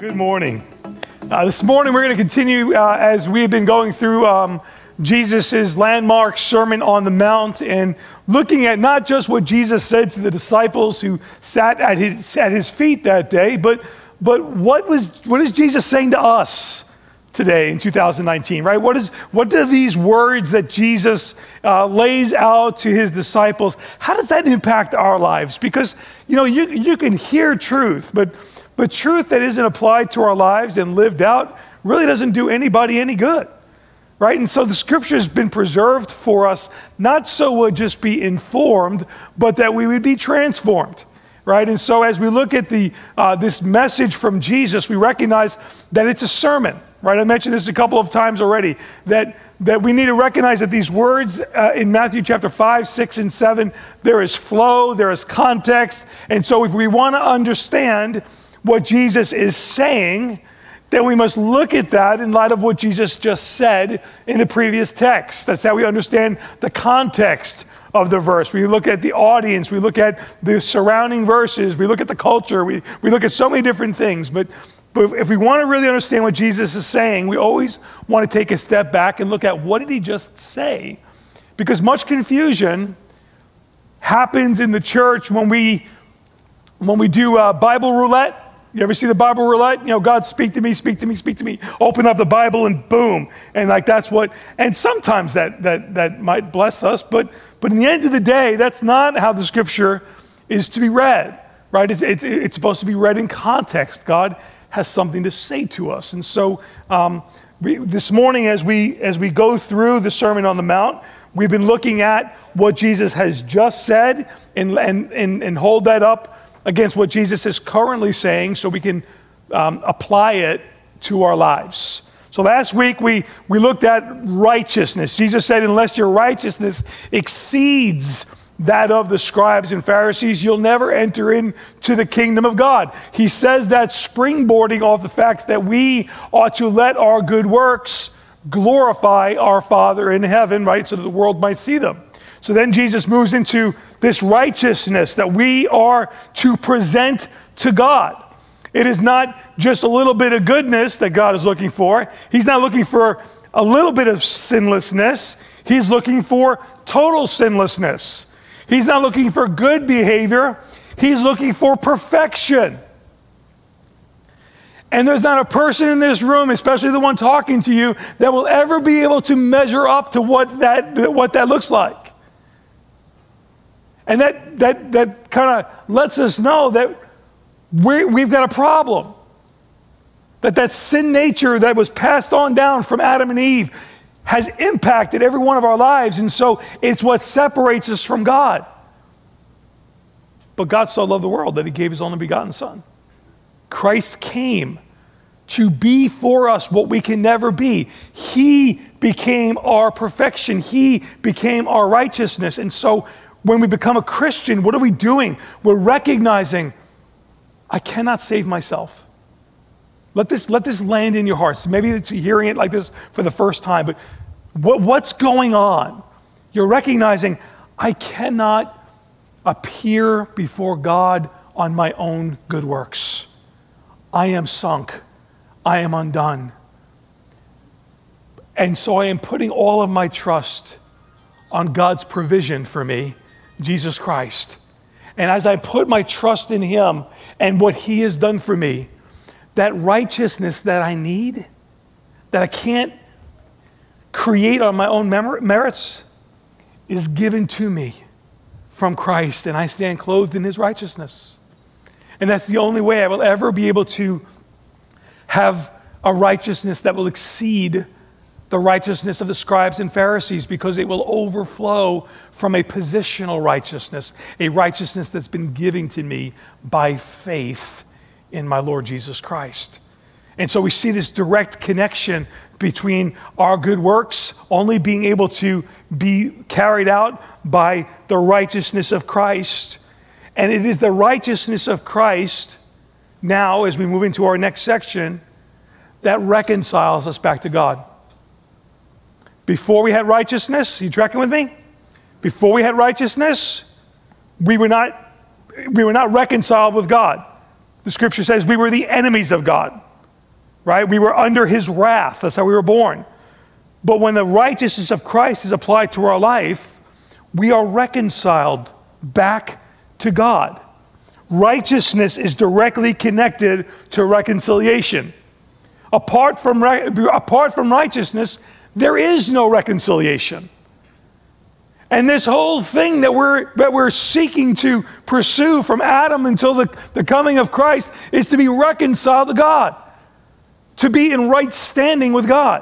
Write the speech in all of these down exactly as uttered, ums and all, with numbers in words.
Good morning. Uh, this morning we're going to continue uh, as we've been going through um, Jesus' landmark Sermon on the Mount and looking at not just what Jesus said to the disciples who sat at his, at his feet that day, but, but what was what is Jesus saying to us today in two thousand nineteen, right? What is what do these words that Jesus uh, lays out to his disciples, how does that impact our lives? Because, you know, you, you can hear truth, but But truth that isn't applied to our lives and lived out really doesn't do anybody any good, right? And so the scripture has been preserved for us, not so we'll just be informed, but that we would be transformed, right? And so as we look at the uh, this message from Jesus, we recognize that it's a sermon, right? I mentioned this a couple of times already, that, that we need to recognize that these words uh, in Matthew chapter five, six, and seven, there is flow, there is context. And so if we want to understand what Jesus is saying, then we must look at that in light of what Jesus just said in the previous text. That's how we understand the context of the verse. We look at the audience, we look at the surrounding verses, we look at the culture, we, we look at so many different things. But, but if we want to really understand what Jesus is saying, we always want to take a step back and look at what did he just say? Because much confusion happens in the church when we, when we do uh, Bible roulette. You ever see the Bible roulette? You know, God, speak to me, speak to me, speak to me. Open up the Bible and boom. And like that's what, and sometimes that that that might bless us, but but in the end of the day, that's not how the scripture is to be read, right? It's, it, it's supposed to be read in context. God has something to say to us. And so um, we, this morning as we as we go through the Sermon on the Mount, we've been looking at what Jesus has just said and and and, and hold that up against what Jesus is currently saying so we can um, apply it to our lives. So last week we, we looked at righteousness. Jesus said, unless your righteousness exceeds that of the scribes and Pharisees, you'll never enter into the kingdom of God. He says that springboarding off the fact that we ought to let our good works glorify our Father in heaven, right, so that the world might see them. So then Jesus moves into this righteousness that we are to present to God. It is not just a little bit of goodness that God is looking for. He's not looking for a little bit of sinlessness. He's looking for total sinlessness. He's not looking for good behavior. He's looking for perfection. And there's not a person in this room, especially the one talking to you, that will ever be able to measure up to what that, what that looks like. And that that that kind of lets us know that we we've got a problem. That that sin nature that was passed on down from Adam and Eve has impacted every one of our lives. And so it's what separates us from God. But God so loved the world that he gave his only begotten Son. Christ came to be for us what we can never be. He became our perfection. He became our righteousness. And so when we become a Christian, what are we doing? We're recognizing, I cannot save myself. Let this, let this land in your hearts. Maybe it's hearing it like this for the first time, but what, what's going on? You're recognizing, I cannot appear before God on my own good works. I am sunk. I am undone. And so I am putting all of my trust on God's provision for me, Jesus Christ. And as I put my trust in him and what he has done for me, that righteousness that I need, that I can't create on my own merits, is given to me from Christ, and I stand clothed in his righteousness. And that's the only way I will ever be able to have a righteousness that will exceed the righteousness of the scribes and Pharisees, because it will overflow from a positional righteousness, a righteousness that's been given to me by faith in my Lord Jesus Christ. And so we see this direct connection between our good works only being able to be carried out by the righteousness of Christ. And it is the righteousness of Christ now, as we move into our next section, that reconciles us back to God. Before we had righteousness, you tracking with me? Before we had righteousness, we were not, we were not reconciled with God. The scripture says we were the enemies of God. right? We were under his wrath. That's how we were born. But when the righteousness of Christ is applied to our life, we are reconciled back to God. Righteousness is directly connected to reconciliation. Apart from, apart from righteousness, there is no reconciliation. And this whole thing that we're, that we're seeking to pursue from Adam until the, the coming of Christ is to be reconciled to God, to be in right standing with God.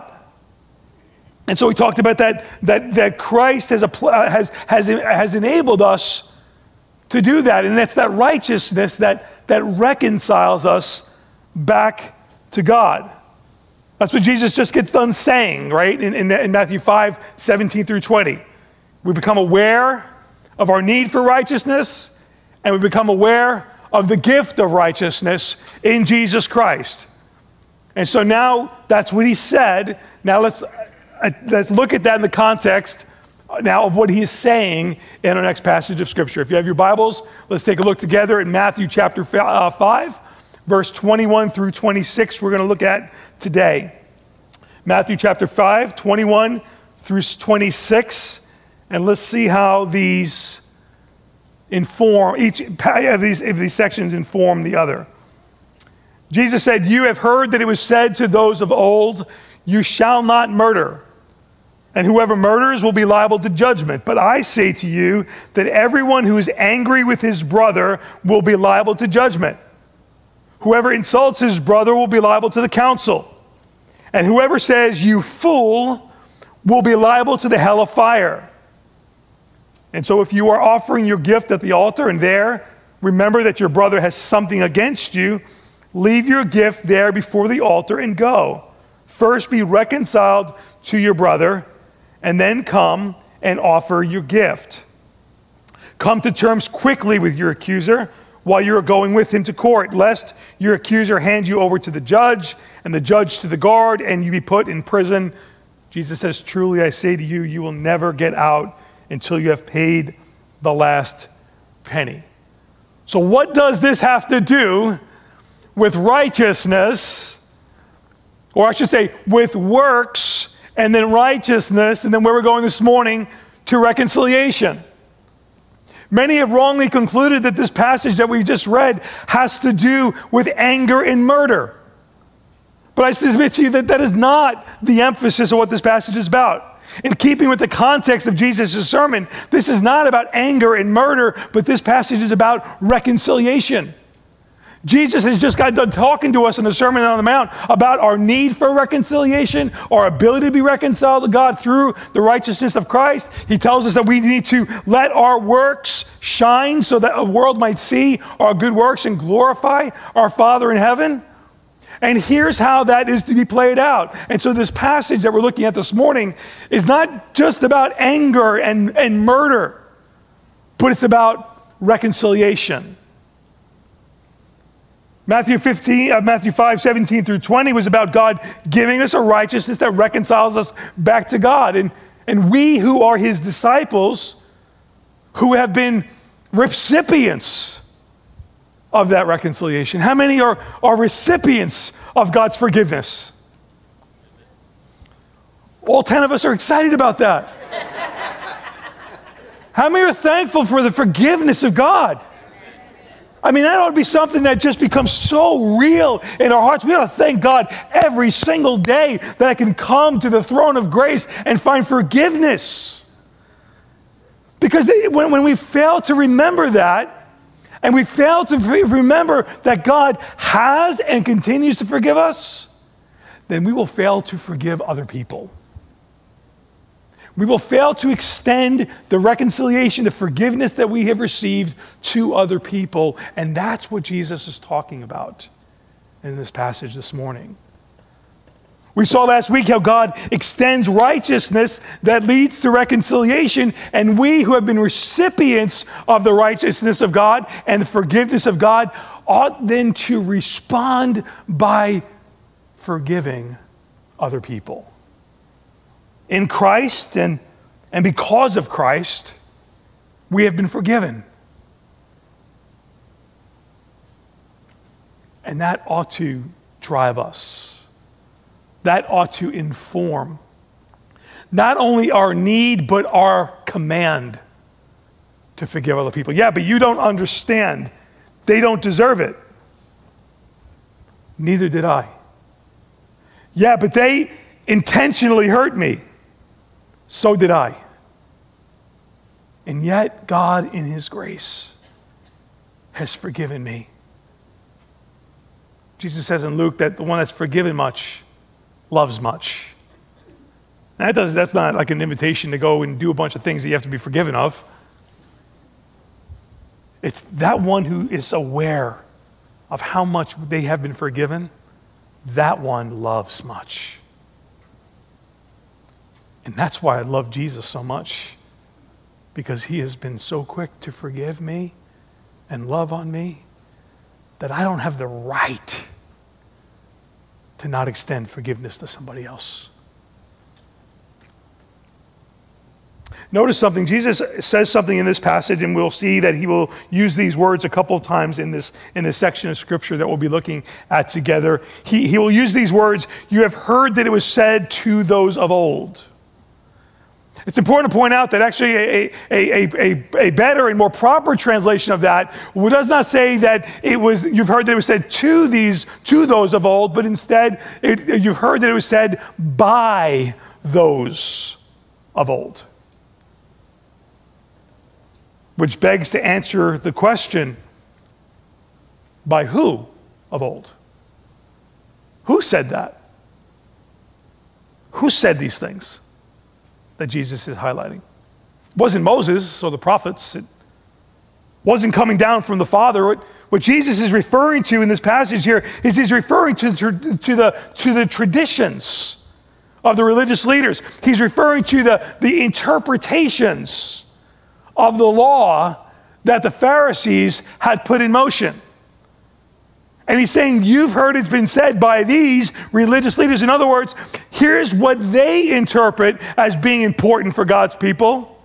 And so we talked about that, that, that Christ has, has, has, has enabled us to do that. And that's that righteousness that, that reconciles us back to God. That's what Jesus just gets done saying, right? In, in, in Matthew five, seventeen through twenty. We become aware of our need for righteousness, and we become aware of the gift of righteousness in Jesus Christ. And so now that's what he said. Now let's, let's look at that in the context now of what he is saying in our next passage of Scripture. If you have your Bibles, let's take a look together at Matthew chapter five, verse twenty-one through twenty-six, we're going to look at today. Matthew chapter five, twenty-one through twenty-six. And let's see how these inform, each of these, of these sections inform the other. Jesus said, "You have heard that it was said to those of old, 'You shall not murder, and whoever murders will be liable to judgment.' But I say to you that everyone who is angry with his brother will be liable to judgment. Whoever insults his brother will be liable to the council. And whoever says, 'You fool,' will be liable to the hell of fire. And so if you are offering your gift at the altar and there remember that your brother has something against you, leave your gift there before the altar and go. First be reconciled to your brother, and then come and offer your gift. Come to terms quickly with your accuser while you are going with him to court, lest your accuser hand you over to the judge, and the judge to the guard, and you be put in prison. Jesus says, 'Truly I say to you, you will never get out until you have paid the last penny.'" So what does this have to do with righteousness, or I should say with works, and then righteousness, and then where we're going this morning to reconciliation? Many have wrongly concluded that this passage that we just read has to do with anger and murder. But I submit to you that that is not the emphasis of what this passage is about. In keeping with the context of Jesus' sermon, this is not about anger and murder, but this passage is about reconciliation. Jesus has just got done talking to us in the Sermon on the Mount about our need for reconciliation, our ability to be reconciled to God through the righteousness of Christ. He tells us that we need to let our works shine so that a world might see our good works and glorify our Father in heaven. And here's how that is to be played out. And so this passage that we're looking at this morning is not just about anger and, and murder, but it's about reconciliation. Matthew fifteen, uh, Matthew five, seventeen through twenty was about God giving us a righteousness that reconciles us back to God. And, and we who are his disciples, who have been recipients of that reconciliation. How many are, are recipients of God's forgiveness? All ten of us are excited about that. How many are thankful for the forgiveness of God? I mean, that ought to be something that just becomes so real in our hearts. We ought to thank God every single day that I can come to the throne of grace and find forgiveness. Because when, when we fail to remember that, and we fail to remember that God has and continues to forgive us, then we will fail to forgive other people. We will fail to extend the reconciliation, the forgiveness that we have received to other people. And that's what Jesus is talking about in this passage this morning. We saw last week how God extends righteousness that leads to reconciliation, and we who have been recipients of the righteousness of God and the forgiveness of God ought then to respond by forgiving other people. In Christ and, and because of Christ, we have been forgiven. And that ought to drive us that ought to inform not only our need, but our command to forgive other people. Yeah, but you don't understand. They don't deserve it. Neither did I. Yeah, but they intentionally hurt me. So did I. And yet, God, in his grace, has forgiven me. Jesus says in Luke that the one that's forgiven much loves much. That does, that's not like an invitation to go and do a bunch of things that you have to be forgiven of. It's that one who is aware of how much they have been forgiven, that one loves much. And that's why I love Jesus so much, because he has been so quick to forgive me and love on me that I don't have the right to not extend forgiveness to somebody else. Notice something. Jesus says something in this passage, and we'll see that he will use these words a couple of times in this, in this section of scripture that we'll be looking at together. He, he will use these words, "You have heard that it was said to those of old." It's important to point out that actually a, a, a, a, a better and more proper translation of that does not say that it was, you've heard that it was said to these, to those of old, but instead it, you've heard that it was said by those of old. Which begs to answer the question, by who of old? Who said that? Who said these things that Jesus is highlighting? It wasn't Moses or the prophets. It wasn't coming down from the Father. What, what Jesus is referring to in this passage here is he's referring to, to, to, the, to the traditions of the religious leaders. He's referring to the, the interpretations of the law that the Pharisees had put in motion. And he's saying, you've heard it's been said by these religious leaders. In other words, here's what they interpret as being important for God's people.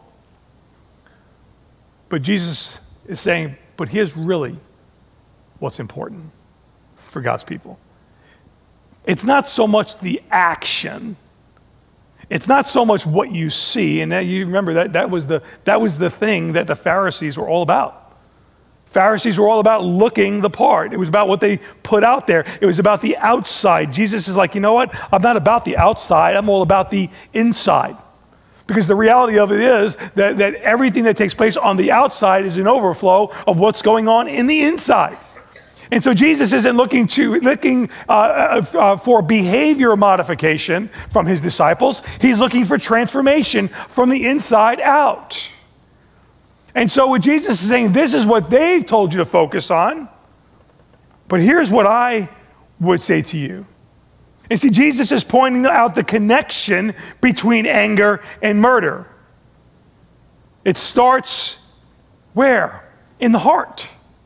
But Jesus is saying, but here's really what's important for God's people. It's not so much the action. It's not so much what you see, and that you remember that that was the that was the thing that the Pharisees were all about. Pharisees were all about looking the part. It was about what they put out there. It was about the outside. Jesus is like, you know what? I'm not about the outside. I'm all about the inside. Because the reality of it is that, that everything that takes place on the outside is an overflow of what's going on in the inside. And so Jesus isn't looking to looking uh, uh, for behavior modification from his disciples. He's looking for transformation from the inside out. And so what Jesus is saying, this is what they've told you to focus on. But here's what I would say to you. And see, Jesus is pointing out the connection between anger and murder. It starts where? In the heart.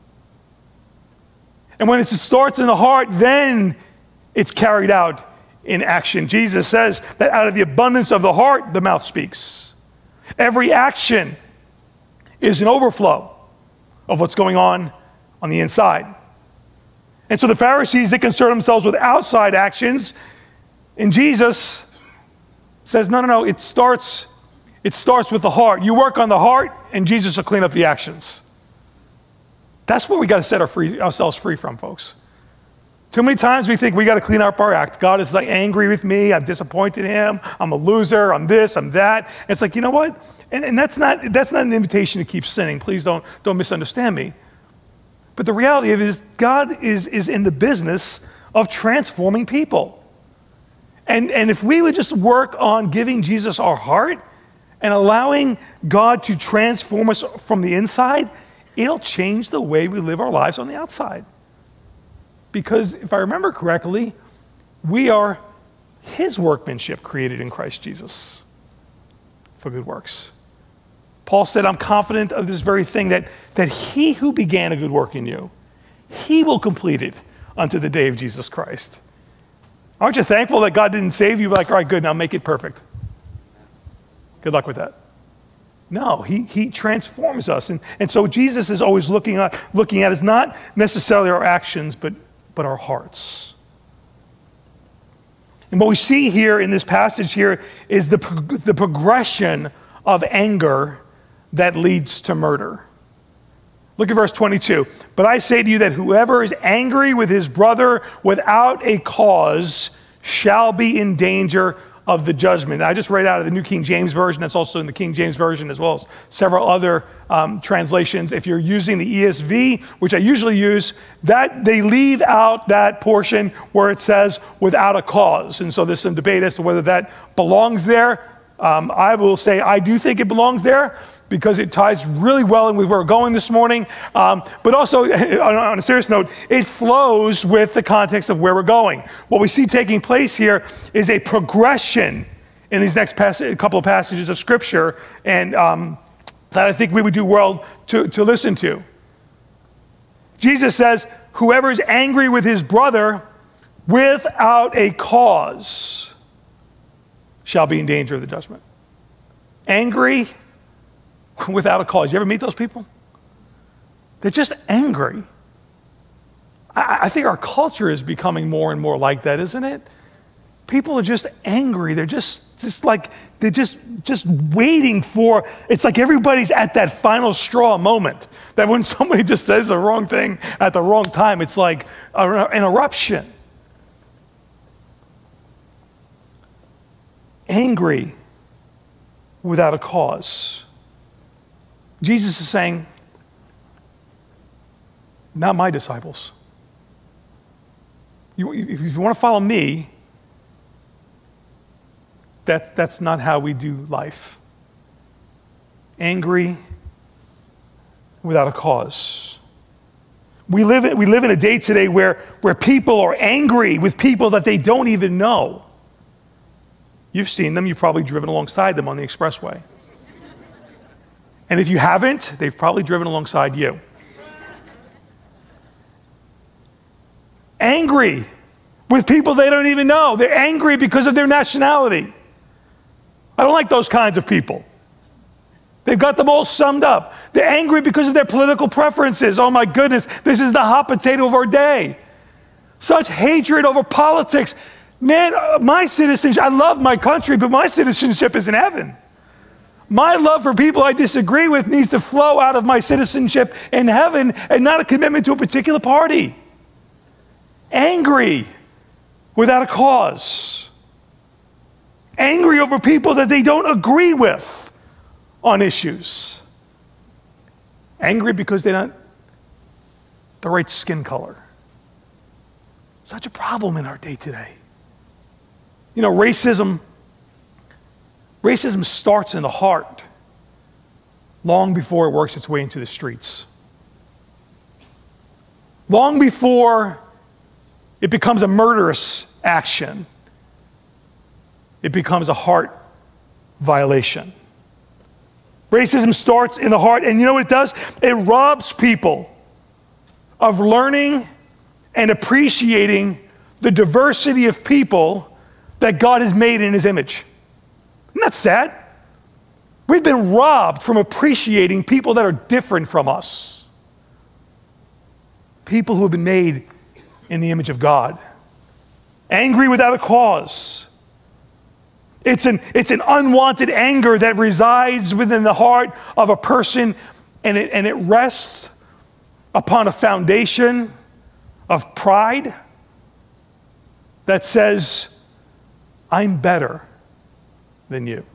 And when it starts in the heart, then it's carried out in action. Jesus says that out of the abundance of the heart, the mouth speaks. Every action is an overflow of what's going on on the inside. And so the Pharisees, they concern themselves with outside actions. And Jesus says, no, no, no, it starts, it starts with the heart. You work on the heart, and Jesus will clean up the actions. That's what we got to set our free, ourselves free from, folks. Too many times we think we got to clean up our act. God is like angry with me. I've disappointed him. I'm a loser. I'm this. I'm that. And it's like, you know what? And, and that's not that's not an invitation to keep sinning. Please don't don't misunderstand me. But the reality of it is, God is is in the business of transforming people. And and if we would just work on giving Jesus our heart and allowing God to transform us from the inside, it'll change the way we live our lives on the outside. Because if I remember correctly, we are his workmanship created in Christ Jesus for good works. Paul said, I'm confident of this very thing, that, that he who began a good work in you, he will complete it unto the day of Jesus Christ. Aren't you thankful that God didn't save you? Like, all right, good, now make it perfect. Good luck with that. No, he, he transforms us. And, and so Jesus is always looking at, looking at is not necessarily our actions, but, but our hearts. And what we see here in this passage here is the, the progression of anger that leads to murder. Look at verse twenty-two. But I say to you that whoever is angry with his brother without a cause shall be in danger of the judgment. I just read out of the New King James Version. That's also in the King James Version, as well as several other um, translations. If you're using the E S V, which I usually use, that they leave out that portion where it says without a cause. And so there's some debate as to whether that belongs there. Um, I will say I do think it belongs there because it ties really well in with where we're going this morning. Um, but also, on a serious note, it flows with the context of where we're going. What we see taking place here is a progression in these next pass- couple of passages of Scripture, and um, that I think we would do well to, to listen to. Jesus says, whoever is angry with his brother without a cause shall be in danger of the judgment. Angry without a cause. You ever meet those people? They're just angry. I, I think our culture is becoming more and more like that, isn't it? People are just angry. They're just, just like, they're just, just waiting for, it's like everybody's at that final straw moment. That when somebody just says the wrong thing at the wrong time, it's like an eruption. Angry without a cause. Jesus is saying, not my disciples. You, if you want to follow me, that, that's not how we do life. Angry without a cause. We live in, we live in a day today where, where people are angry with people that they don't even know. You've seen them, you've probably driven alongside them on the expressway. And if you haven't, they've probably driven alongside you. Angry with people they don't even know. They're angry because of their nationality. I don't like those kinds of people. They've got them all summed up. They're angry because of their political preferences. Oh my goodness, this is the hot potato of our day. Such hatred over politics. Man, my citizenship, I love my country, but my citizenship is in heaven. My love for people I disagree with needs to flow out of my citizenship in heaven and not a commitment to a particular party. Angry without a cause. Angry over people that they don't agree with on issues. Angry because they're not the right skin color. Such a problem in our day today. You know, racism, racism starts in the heart long before it works its way into the streets. Long before it becomes a murderous action, it becomes a heart violation. Racism starts in the heart, and you know what it does? It robs people of learning and appreciating the diversity of people that God has made in his image. Isn't that sad? We've been robbed from appreciating people that are different from us. People who have been made in the image of God. Angry without a cause. It's an, it's an unwanted anger that resides within the heart of a person, and it, and it rests upon a foundation of pride that says, I'm better than you.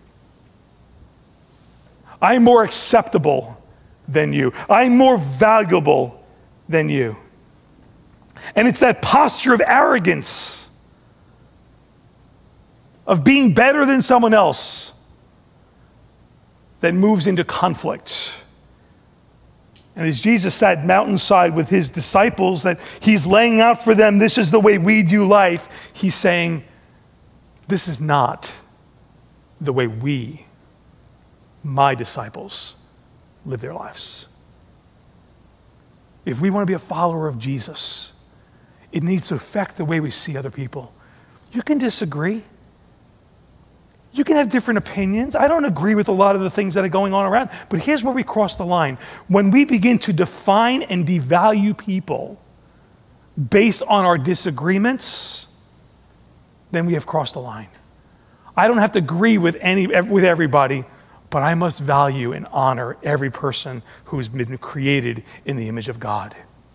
I'm more acceptable than you. I'm more valuable than you. And it's that posture of arrogance, of being better than someone else, that moves into conflict. And as Jesus sat mountainside with his disciples, that he's laying out for them, this is the way we do life, he's saying, this is not the way we, my disciples, live their lives. If we want to be a follower of Jesus, it needs to affect the way we see other people. You can disagree. You can have different opinions. I don't agree with a lot of the things that are going on around, but here's where we cross the line. When we begin to define and devalue people based on our disagreements, then we have crossed the line. I don't have to agree with any with everybody, but I must value and honor every person who has been created in the image of God.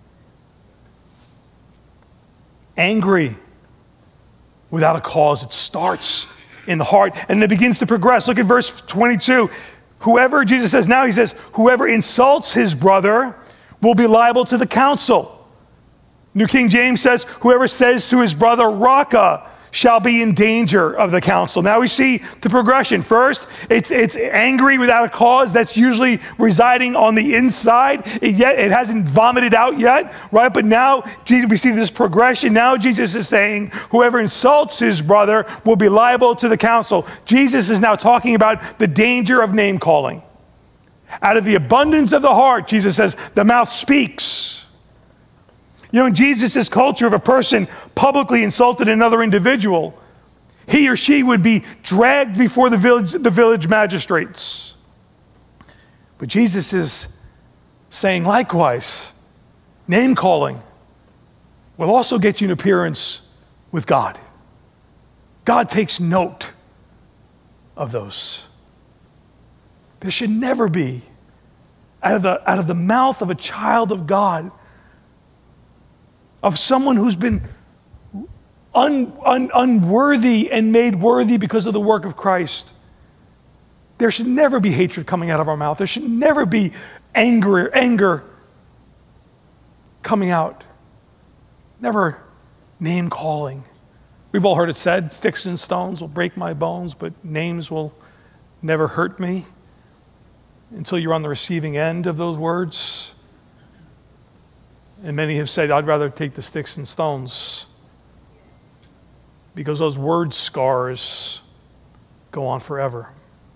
Angry without a cause, it starts in the heart and it begins to progress. Look at verse twenty-two. Whoever, Jesus says now, he says, whoever insults his brother will be liable to the council. New King James says, whoever says to his brother, Raka, shall be in danger of the council. Now we see the progression. First, it's it's angry without a cause. That's usually residing on the inside. It, yet it hasn't vomited out yet, right? But now Jesus, we see this progression. Now Jesus is saying, whoever insults his brother will be liable to the council. Jesus is now talking about the danger of name calling. Out of the abundance of the heart, Jesus says, the mouth speaks. You know, in Jesus' culture, if a person publicly insulted another individual, he or she would be dragged before the village, the village magistrates. But Jesus is saying, likewise, name calling will also get you an appearance with God. God takes note of those. There should never be, out of the, out of the mouth of a child of God, of someone who's been un, un, unworthy and made worthy because of the work of Christ. There should never be hatred coming out of our mouth. There should never be anger, anger coming out. Never name calling. We've all heard it said, sticks and stones will break my bones, but names will never hurt me. Until you're on the receiving end of those words. And many have said, I'd rather take the sticks and stones because those word scars go on forever.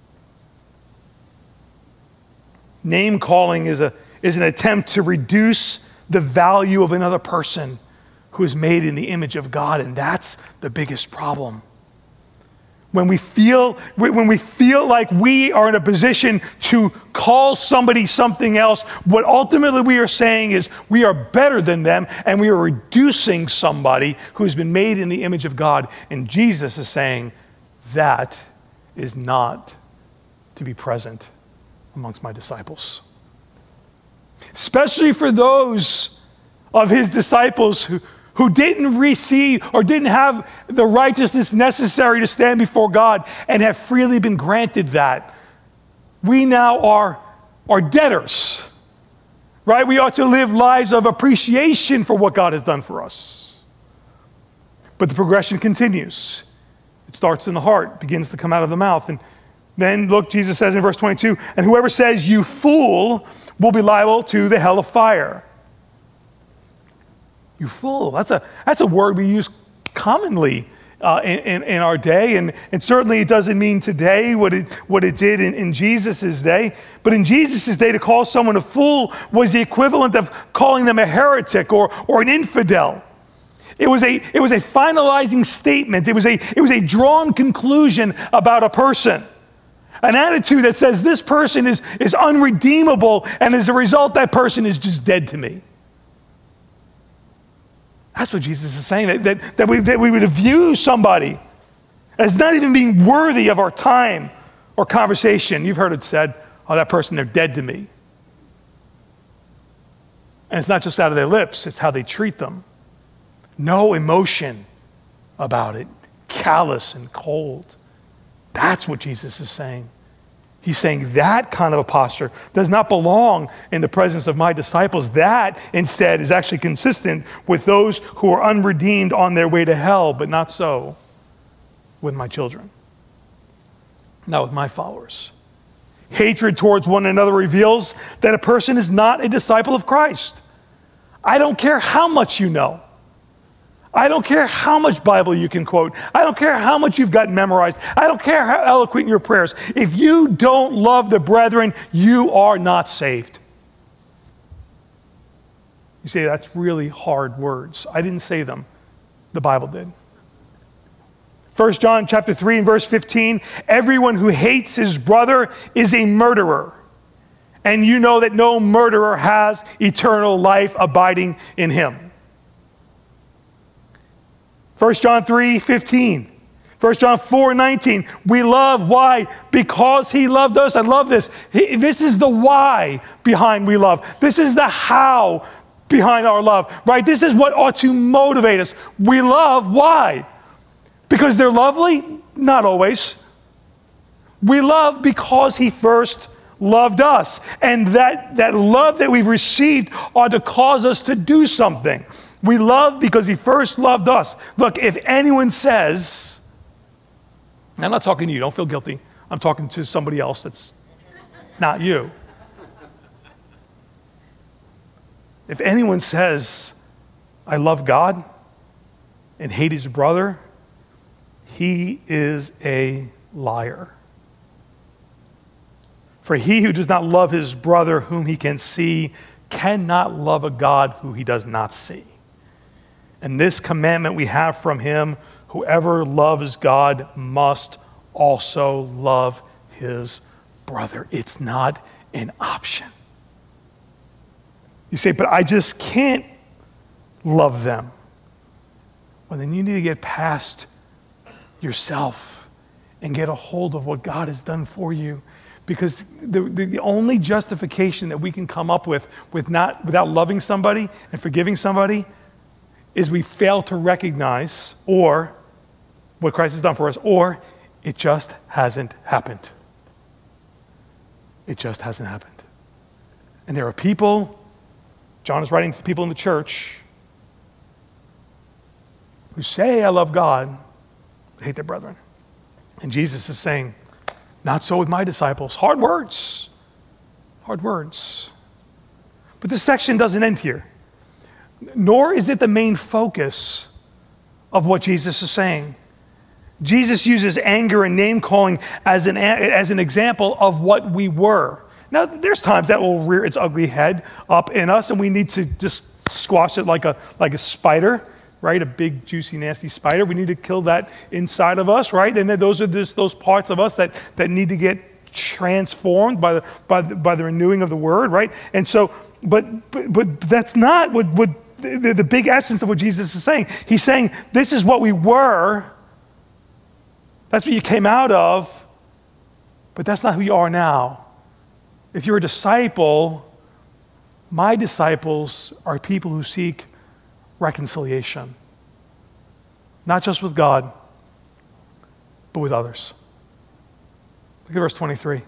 Name calling is a is an attempt to reduce the value of another person who is made in the image of God, and that's the biggest problem. When we feel when we feel like we are in a position to call somebody something else, what ultimately we are saying is we are better than them, and we are reducing somebody who has been made in the image of God. And Jesus is saying that is not to be present amongst my disciples. Especially for those of his disciples who who didn't receive or didn't have the righteousness necessary to stand before God and have freely been granted that. We now are, are debtors, right? We ought to live lives of appreciation for what God has done for us. But the progression continues. It starts in the heart, begins to come out of the mouth. And then look, Jesus says in verse twenty-two, and whoever says, you fool, will be liable to the hell of fire. You fool. That's a, that's a word we use commonly uh, in, in, in our day. And, and certainly it doesn't mean today what it, what it did in, in Jesus' day. But in Jesus' day, to call someone a fool was the equivalent of calling them a heretic or, or an infidel. It was a, it was a finalizing statement. It was a, it was a drawn conclusion about a person. An attitude that says this person is, is unredeemable, and as a result, that person is just dead to me. That's what Jesus is saying, that, that, that, we, that we would view somebody as not even being worthy of our time or conversation. You've heard it said, oh, that person, they're dead to me. And it's not just out of their lips, it's how they treat them. No emotion about it, callous and cold. That's what Jesus is saying. He's saying that kind of a posture does not belong in the presence of my disciples. That, instead, is actually consistent with those who are unredeemed on their way to hell, but not so with my children, not with my followers. Hatred towards one another reveals that a person is not a disciple of Christ. I don't care how much you know. I don't care how much Bible you can quote. I don't care how much you've got memorized. I don't care how eloquent your prayers. If you don't love the brethren, you are not saved. You say, that's really hard words. I didn't say them. The Bible did. First John chapter three and verse fifteen, everyone who hates his brother is a murderer. And you know that no murderer has eternal life abiding in him. First John three fifteen. First John four nineteen. We love, why? Because he loved us. I love this. He, this is the why behind we love. This is the how behind our love, right? This is what ought to motivate us. We love, why? Because they're lovely? Not always. We love because he first loved us. And that, that love that we've received ought to cause us to do something. We love because he first loved us. Look, if anyone says, and I'm not talking to you, don't feel guilty. I'm talking to somebody else that's not you. If anyone says, I love God and hate his brother, he is a liar. For he who does not love his brother whom he can see cannot love a God who he does not see. And this commandment we have from him, whoever loves God must also love his brother. It's not an option. You say, but I just can't love them. Well, then you need to get past yourself and get a hold of what God has done for you. Because the, the, the only justification that we can come up with, with not, without loving somebody and forgiving somebody is we fail to recognize or what Christ has done for us, or it just hasn't happened. It just hasn't happened. And there are people, John is writing to people in the church, who say, I love God, but hate their brethren. And Jesus is saying, not so with my disciples. Hard words. Hard words. But this section doesn't end here. Nor is it the main focus of what Jesus is saying. Jesus uses anger and name-calling as an, as an example of what we were. Now, there's times that will rear its ugly head up in us, and we need to just squash it like a, like a spider, right? A big, juicy, nasty spider. We need to kill that inside of us, right? And then those are just those parts of us that, that need to get transformed by the, by the, by the renewing of the word, right? And so, but, but, but that's not what, what the, the big essence of what Jesus is saying. He's saying, this is what we were. That's what you came out of, but that's not who you are now. If you're a disciple, my disciples are people who seek reconciliation. Not just with God, but with others. Look at verse twenty-three.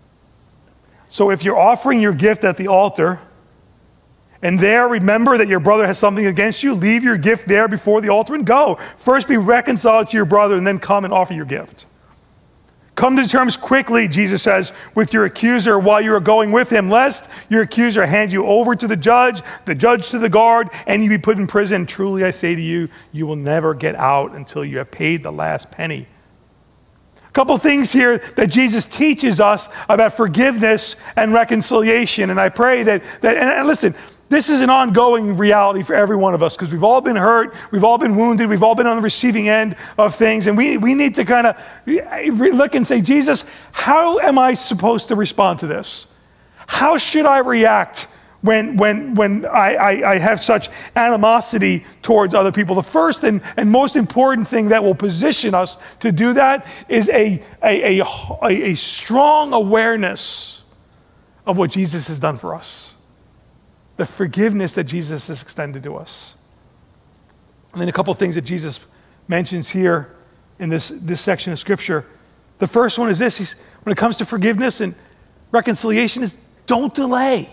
So if you're offering your gift at the altar, and there remember that your brother has something against you, leave your gift there before the altar and go. First be reconciled to your brother and then come and offer your gift. Come to terms quickly, Jesus says, with your accuser while you are going with him, lest your accuser hand you over to the judge, the judge to the guard, and you be put in prison. Truly I say to you, you will never get out until you have paid the last penny. A couple things here that Jesus teaches us about forgiveness and reconciliation. And I pray that, that and listen, this is an ongoing reality for every one of us because we've all been hurt, we've all been wounded, we've all been on the receiving end of things, and we, we need to kind of look and say, Jesus, how am I supposed to respond to this? How should I react when, when, when I, I, I have such animosity towards other people? The first and, and most important thing that will position us to do that is a, a, a, a strong awareness of what Jesus has done for us. The forgiveness that Jesus has extended to us. And then a couple of things that Jesus mentions here in this, this section of Scripture. The first one is this. He's, when it comes to forgiveness and reconciliation is don't delay.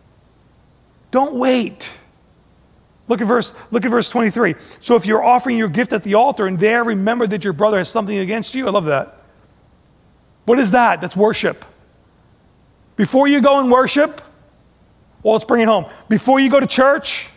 Don't wait. Look at verse, look at verse twenty-three. So if you're offering your gift at the altar and there remember that your brother has something against you. I love that. What is that? That's worship. Before you go and worship, well, let's bring it home. Before you go to church,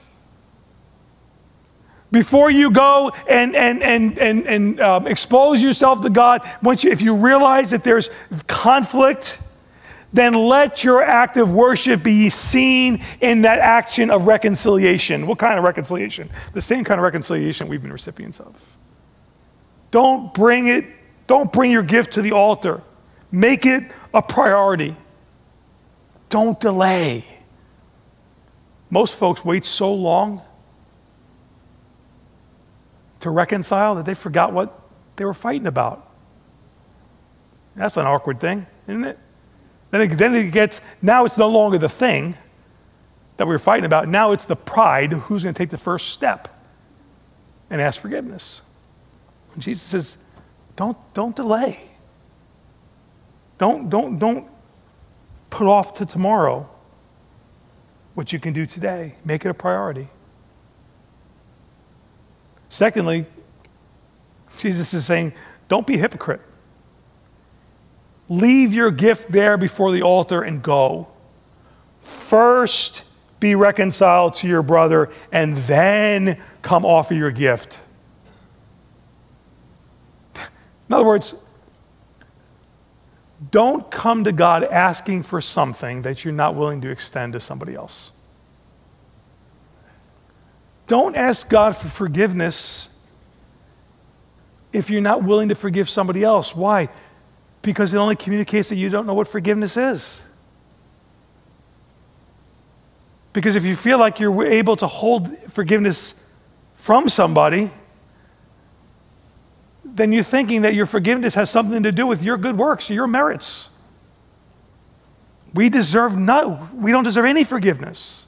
before you go and and and and, and um, expose yourself to God, once you, if you realize that there's conflict, then let your act of worship be seen in that action of reconciliation. What kind of reconciliation? The same kind of reconciliation we've been recipients of. Don't bring it, don't bring your gift to the altar. Make it a priority. Don't delay. Most folks wait so long. to reconcile that they forgot what they were fighting about. That's an awkward thing, isn't it? Then it, then it gets, now it's no longer the thing that we were fighting about. Now it's the pride. Who's going to take the first step and ask forgiveness? And Jesus says, don't, don't delay. Don't, don't, don't put off to tomorrow what you can do today. Make it a priority. Secondly, Jesus is saying, don't be a hypocrite. Leave your gift there before the altar and go. First, be reconciled to your brother, and then come offer your gift. In other words, don't come to God asking for something that you're not willing to extend to somebody else. Don't ask God for forgiveness if you're not willing to forgive somebody else. Why? Because it only communicates that you don't know what forgiveness is. Because if you feel like you're able to hold forgiveness from somebody, then you're thinking that your forgiveness has something to do with your good works, your merits. We deserve no, we don't deserve any forgiveness.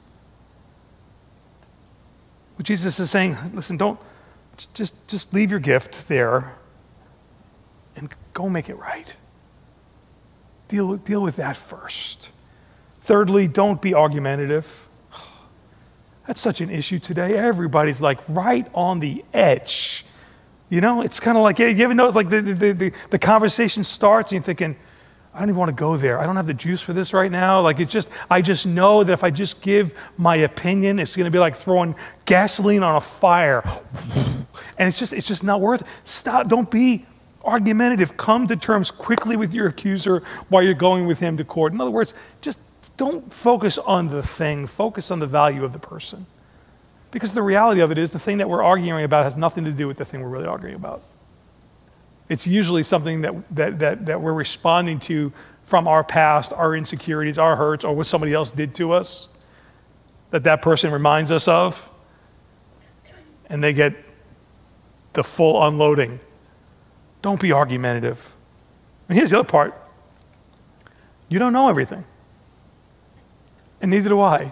What Jesus is saying, listen, don't, just, just leave your gift there and go make it right. Deal, deal with that first. Thirdly, don't be argumentative. That's such an issue today. Everybody's like right on the edge. You know, it's kind of like, you ever know, like the, the, the, the conversation starts and you're thinking, I don't even want to go there. I don't have the juice for this right now. Like it just, I just know that if I just give my opinion, it's going to be like throwing gasoline on a fire. And it's just, it's just not worth it. Stop, don't be argumentative. Come to terms quickly with your accuser while you're going with him to court. In other words, just don't focus on the thing. Focus on the value of the person. Because the reality of it is the thing that we're arguing about has nothing to do with the thing we're really arguing about. It's usually something that, that, that, that we're responding to from our past, our insecurities, our hurts, or what somebody else did to us that that person reminds us of, and they get the full unloading. Don't be argumentative. And here's the other part. You don't know everything. And neither do I.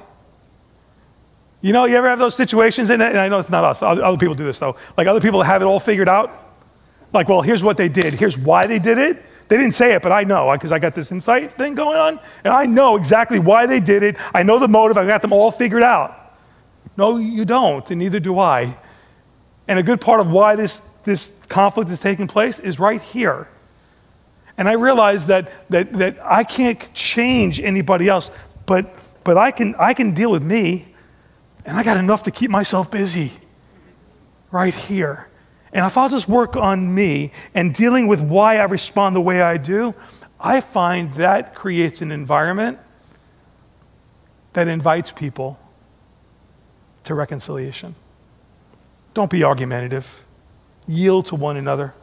You know, you ever have those situations, and I know it's not us, other people do this though, like other people have it all figured out. Like, well, here's what they did. Here's why they did it. They didn't say it, but I know, because I got this insight thing going on, and I know exactly why they did it. I know the motive. I got them all figured out. No, you don't, and neither do I. And a good part of why this, this conflict is taking place is right here. And I realize that, that, that I can't change anybody else, but, but I can, I can deal with me, and I got enough to keep myself busy right here. And if I'll just work on me and dealing with why I respond the way I do, I find that creates an environment that invites people to reconciliation. Don't be argumentative. Yield to one another.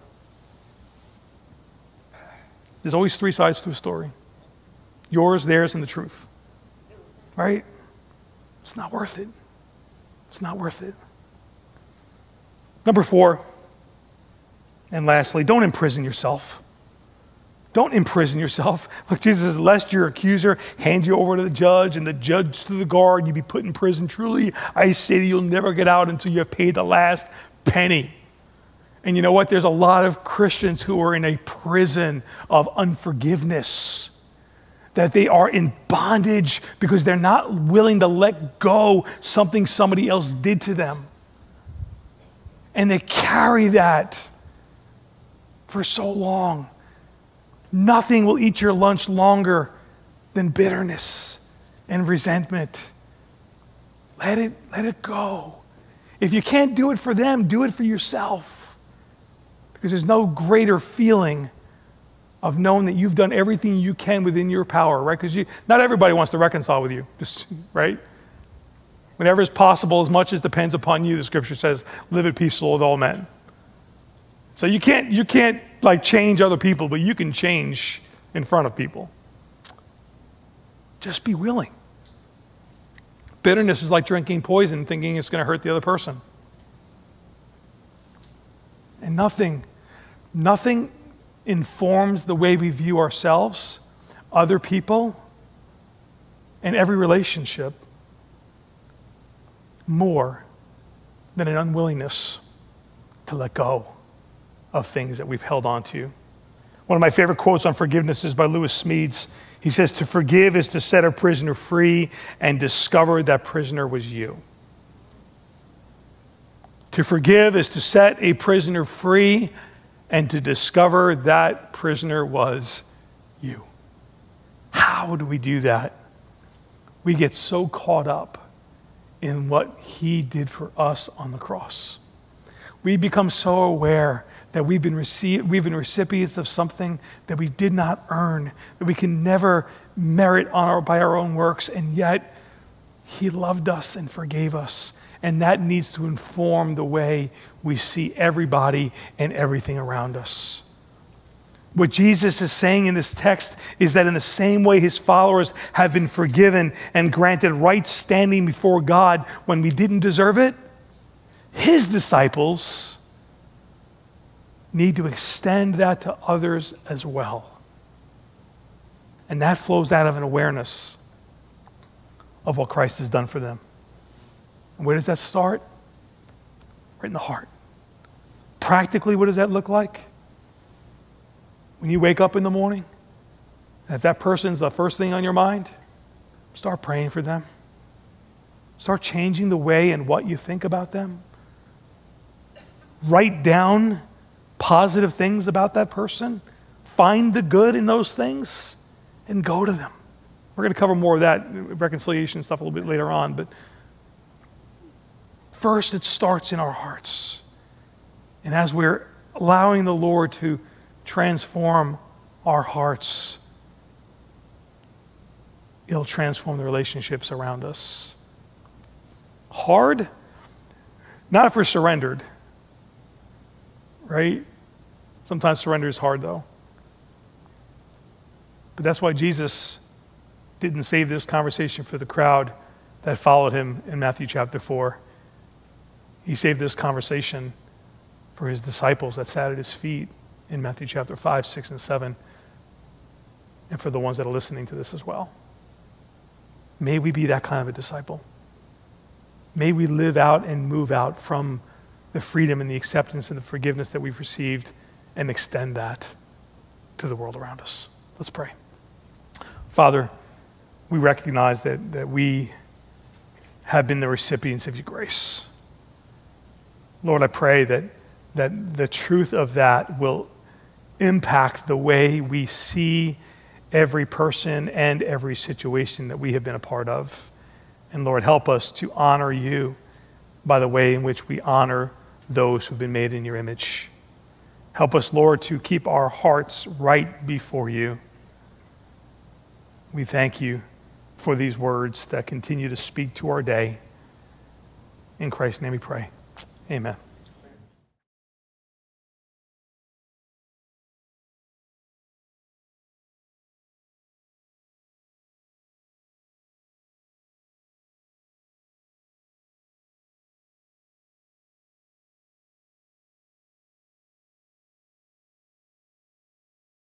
There's always three sides to a story. Yours, theirs, and the truth. Right? It's not worth it. It's not worth it. Number four, and lastly, don't imprison yourself. Don't imprison yourself. Look, Jesus says, lest your accuser hand you over to the judge and the judge to the guard, you be put in prison. Truly, I say to you, you'll never get out until you have paid the last penny. And you know what? There's a lot of Christians who are in a prison of unforgiveness, that they are in bondage because they're not willing to let go something somebody else did to them. And they carry that for so long. Nothing will eat your lunch longer than bitterness and resentment. Let it, let it go. If you can't do it for them, do it for yourself. Because there's no greater feeling of knowing that you've done everything you can within your power, right? Because you, not everybody wants to reconcile with you, just right? Whenever is possible, as much as depends upon you, the scripture says, live at peace with all men. So you can't, you can't like change other people, but you can change in front of people. Just be willing. Bitterness is like drinking poison, thinking it's going to hurt the other person. And nothing, nothing informs the way we view ourselves, other people, and every relationship more than an unwillingness to let go of things that we've held on to. One of my favorite quotes on forgiveness is by Lewis Smedes. He says, "To forgive is to set a prisoner free and discover that prisoner was you." To forgive is to set a prisoner free and to discover that prisoner was you. How do we do that? We get so caught up in what he did for us on the cross. We become so aware that we've been received, we've been recipients of something that we did not earn, that we can never merit on our, by our own works, and yet he loved us and forgave us. And that needs to inform the way we see everybody and everything around us. What Jesus is saying in this text is that in the same way his followers have been forgiven and granted right standing before God when we didn't deserve it, his disciples need to extend that to others as well. And that flows out of an awareness of what Christ has done for them. And where does that start? Right in the heart. Practically, what does that look like? When you wake up in the morning, and if that person's the first thing on your mind, start praying for them. Start changing the way and what you think about them. Write down positive things about that person. Find the good in those things and go to them. We're going to cover more of that reconciliation stuff a little bit later on, but first it starts in our hearts. And as we're allowing the Lord to transform our hearts, it'll transform the relationships around us. Hard? Not if we're surrendered, right? Sometimes surrender is hard, though. But that's why Jesus didn't save this conversation for the crowd that followed him in Matthew chapter four. He saved this conversation for his disciples that sat at his feet in Matthew chapter five, six, and seven, and for the ones that are listening to this as well. May we be that kind of a disciple. May we live out and move out from the freedom and the acceptance and the forgiveness that we've received and extend that to the world around us. Let's pray. Father, we recognize that, that we have been the recipients of your grace. Lord, I pray that, that the truth of that will impact the way we see every person and every situation that we have been a part of. And Lord, help us to honor you by the way in which we honor those who've been made in your image. Help us, Lord, to keep our hearts right before you. We thank you for these words that continue to speak to our day. In Christ's name we pray. Amen.